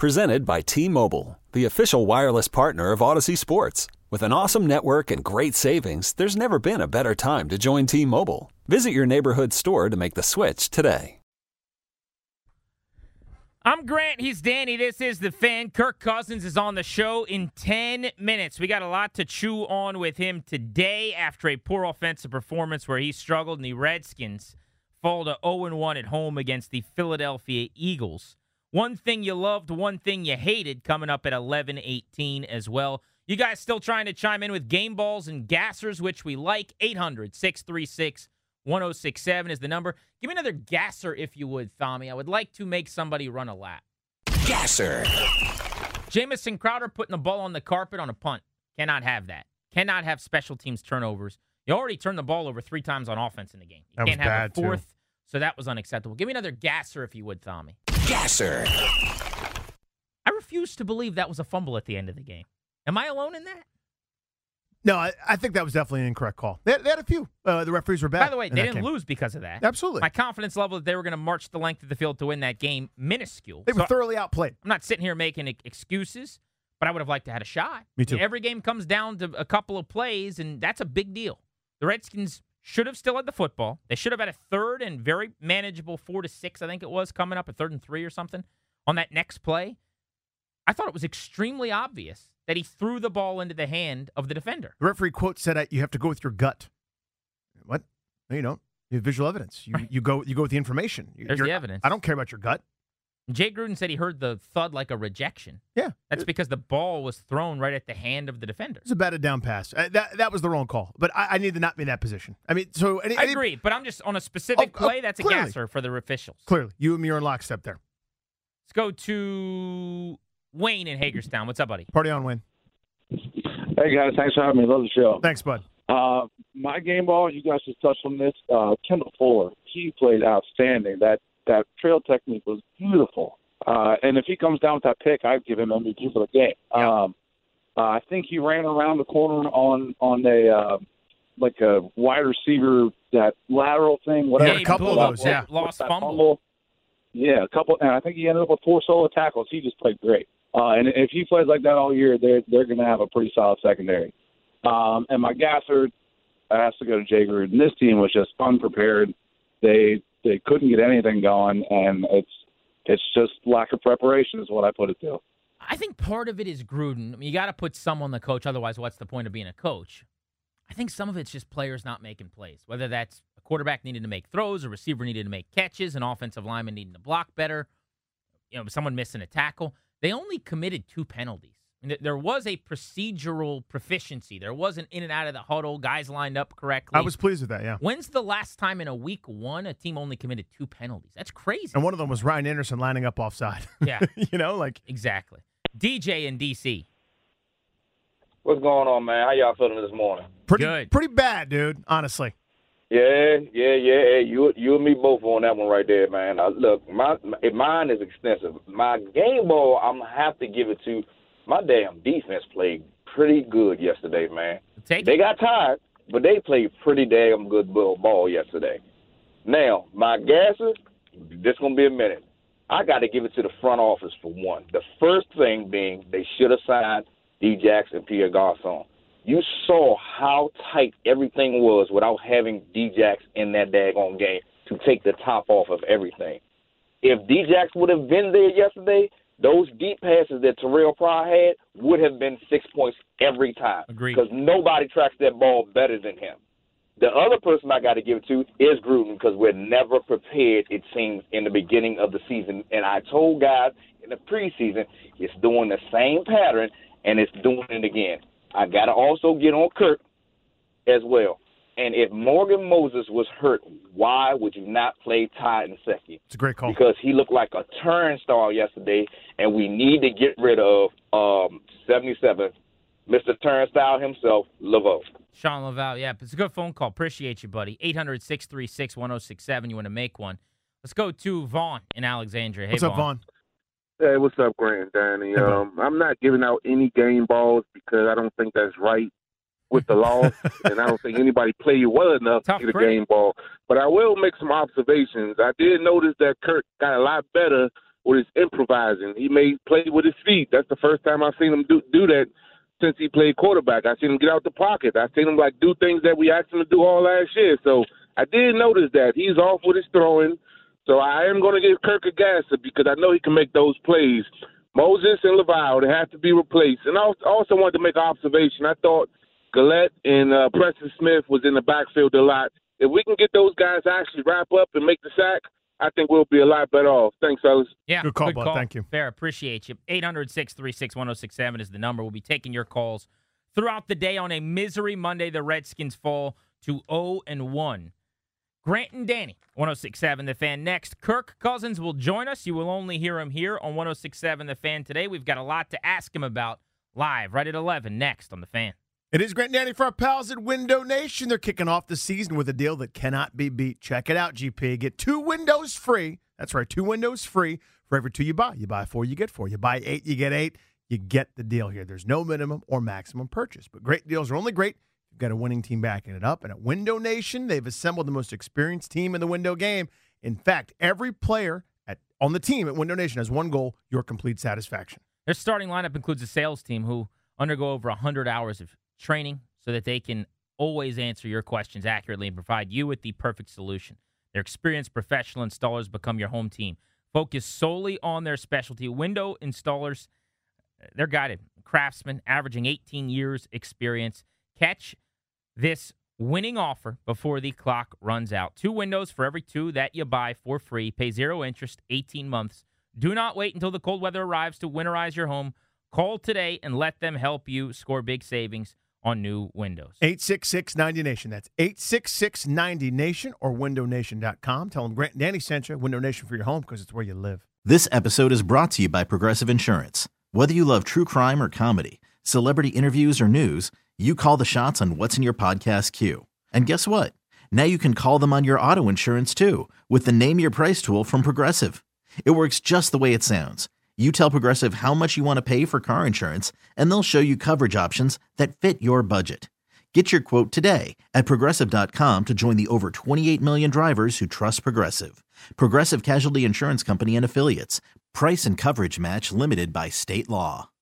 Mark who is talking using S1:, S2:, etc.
S1: Presented by T-Mobile, the official wireless partner of Odyssey Sports. With an awesome network and great savings, there's never been a better time to join T-Mobile. Visit your neighborhood store to make the switch today.
S2: I'm Grant. He's Danny. This is The Fan. Kirk Cousins is on the show in 10 minutes. We got a lot to chew on with him today after a poor offensive performance where he struggled and the Redskins fall to 0-1 at home against the Philadelphia Eagles. One thing you loved, one thing you hated coming up at 11:18 as well. You guys still trying to chime in with game balls and gassers, which we like. 800-636-1067 is the number. Give me another gasser, if you would, Thami. I would like to make somebody run a lap.
S1: Gasser.
S2: Jamison Crowder putting the ball on the carpet on a punt. Cannot have that. Cannot have special teams turnovers. You already turned the ball over 3 times on offense in the game. You can't have a fourth, too. So that was unacceptable. Give me another gasser, if you would, Thami.
S1: Gasser.
S2: I refuse to believe that was a fumble at the end of the game. Am I alone in that?
S3: No, I think that was definitely an incorrect call. They had a few. The referees were bad.
S2: By the way, they didn't lose because of that.
S3: Absolutely.
S2: My confidence level that they were going to march the length of the field to win that game, minuscule.
S3: They were thoroughly outplayed.
S2: I'm not sitting here making excuses, but I would have liked to have had a shot.
S3: Me too.
S2: Every game comes down to a couple of plays, and that's a big deal. The Redskins should have still had the football. They should have had a third and very manageable 4-6, I think it was, coming up, a 3rd and 3 or something on that next play. I thought it was extremely obvious that he threw the ball into the hand of the defender.
S3: The referee quote said, "You have to go with your gut." What? No, you don't. You have visual evidence. You go with the information.
S2: There's the evidence.
S3: I don't care about your gut.
S2: Jay Gruden said he heard the thud like a rejection.
S3: Yeah.
S2: That's because the ball was thrown right at the hand of the defender.
S3: It's a batted down pass. That was the wrong call. But I need to not be in that position. I mean, so
S2: I agree, but I'm just on a specific play. That's clearly a gasser for the officials.
S3: Clearly, you and me are in lockstep there.
S2: Let's go to Wayne in Hagerstown. What's up, buddy?
S3: Party on, Wayne.
S4: Hey, guys. Thanks for having me. Love the show.
S3: Thanks, bud.
S4: My game ball, you guys just touched on this. Kendall Fuller, he played outstanding. That trail technique was beautiful. And if he comes down with that pick, I'd give him MVP for the game.
S2: Yeah.
S4: I think he ran around the corner on a wide receiver, that lateral thing, whatever.
S3: Yeah, a couple of those, yeah.
S2: Lost fumble.
S4: Yeah, a couple, and I think he ended up with 4 solo tackles. He just played great. And if he plays like that all year, they're going to have a pretty solid secondary. And my gasser has to go to Jay Gruden. This team was just unprepared. They couldn't get anything going, and it's just lack of preparation is what I put it to.
S2: I think part of it is Gruden. I mean, you got to put some on the coach, otherwise what's the point of being a coach? I think some of it's just players not making plays, whether that's a quarterback needing to make throws, a receiver needing to make catches, an offensive lineman needing to block better, someone missing a tackle. They only committed 2 penalties. There was a procedural proficiency. There wasn't in and out of the huddle, guys lined up correctly.
S3: I was pleased with that, yeah.
S2: When's the last time in a week 1 a team only committed 2 penalties? That's crazy.
S3: And one of them was Ryan Anderson lining up offside.
S2: Yeah.
S3: Exactly.
S2: DJ in D.C.
S5: What's going on, man? How y'all feeling this morning?
S3: Pretty bad, dude, honestly.
S5: Yeah. Hey, you and me both on that one right there, man. Look, mine is extensive. My game ball, I'm going to have to give it to my damn defense played pretty good yesterday, man. They got tired, but they played pretty damn good ball yesterday. Now, my gasser, this going to be a minute. I got to give it to the front office for one. The first thing being they should have signed D-Jax and Pierre Garçon. You saw how tight everything was without having D-Jax in that daggone game to take the top off of everything. If D-Jax would have been there yesterday, those deep passes that Terrell Pryor had would have been 6 points every time.
S2: Agreed.
S5: Because nobody tracks that ball better than him. The other person I got to give it to is Gruden, because we're never prepared, it seems, in the beginning of the season. And I told guys in the preseason, it's doing the same pattern, and it's doing it again. I got to also get on Kirk as well. And if Morgan Moses was hurt, why would you not play Ty Nsekhe?
S3: It's a great call.
S5: Because he looked like a turnstile yesterday, and we need to get rid of 77, Mr. Turnstile himself, Laveau.
S2: Sean Laveau, yeah, it's a good phone call. Appreciate you, buddy. 800-636-1067. You want to make one. Let's go to Vaughn in Alexandria. Hey,
S3: what's up, Vaughn?
S6: Hey, what's up, Grant, Danny? I'm not giving out any game balls because I don't think that's right with the law, and I don't think anybody played well enough to get a game ball. But I will make some observations. I did notice that Kirk got a lot better with his improvising. He may play with his feet. That's the first time I've seen him do that since he played quarterback. I've seen him get out the pocket. I've seen him do things that we asked him to do all last year. So I did notice that he's off with his throwing. So I am going to give Kirk a gasser because I know he can make those plays. Moses and Laval, they have to be replaced. And I also wanted to make an observation. I thought Gillette and Preston Smith was in the backfield a lot. If we can get those guys to actually wrap up and make the sack, I think we'll be a lot better off. Thanks, fellas.
S2: Yeah,
S3: good call, bud. Thank you.
S2: Fair. Appreciate you. 800-636-1067 is the number. We'll be taking your calls throughout the day. On a misery Monday, the Redskins fall to 0-1. Grant and Danny, 106.7 The Fan. Next, Kirk Cousins will join us. You will only hear him here on 106.7 The Fan today. We've got a lot to ask him about live right at 11 next on The Fan.
S3: It is Grant and Danny for our pals at Window Nation. They're kicking off the season with a deal that cannot be beat. Check it out, GP. Get 2 windows free. That's right, 2 windows free for every 2 you buy. You buy 4, you get 4. You buy 8, you get 8. You get the deal here. There's no minimum or maximum purchase. But great deals are only great. You've got a winning team backing it up. And at Window Nation, they've assembled the most experienced team in the window game. In fact, every player on the team at Window Nation has one goal: your complete satisfaction.
S2: Their starting lineup includes a sales team who undergo over 100 hours of training so that they can always answer your questions accurately and provide you with the perfect solution. Their experienced professional installers become your home team. Focus solely on their specialty. Window installers, they're guided craftsmen averaging 18 years experience. Catch this winning offer before the clock runs out. 2 windows for every 2 that you buy for free. Pay 0 interest, 18 months. Do not wait until the cold weather arrives to winterize your home. Call today and let them help you score big savings on new windows.
S3: 866-90-NATION. That's 866-90-NATION or windownation.com. Tell them Grant and Danny sent you. Window Nation for your home because it's where you live.
S7: This episode is brought to you by Progressive Insurance. Whether you love true crime or comedy, celebrity interviews or news, you call the shots on what's in your podcast queue. And guess what? Now you can call them on your auto insurance too with the Name Your Price tool from Progressive. It works just the way it sounds. You tell Progressive how much you want to pay for car insurance, and they'll show you coverage options that fit your budget. Get your quote today at Progressive.com to join the over 28 million drivers who trust Progressive. Progressive Casualty Insurance Company and Affiliates. Price and coverage match limited by state law.